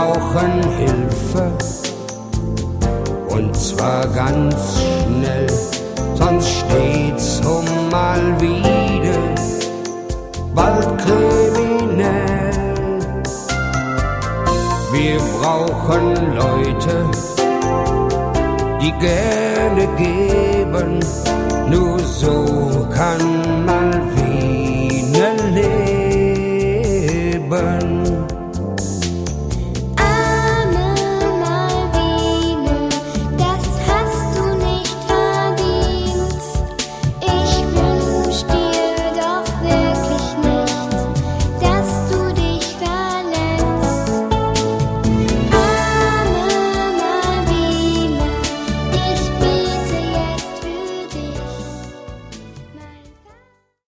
brauchen Hilfe, und zwar ganz schnell, sonst steht's mal wieder bald kriminell. Wir brauchen Leute, die gerne geben, nur so kann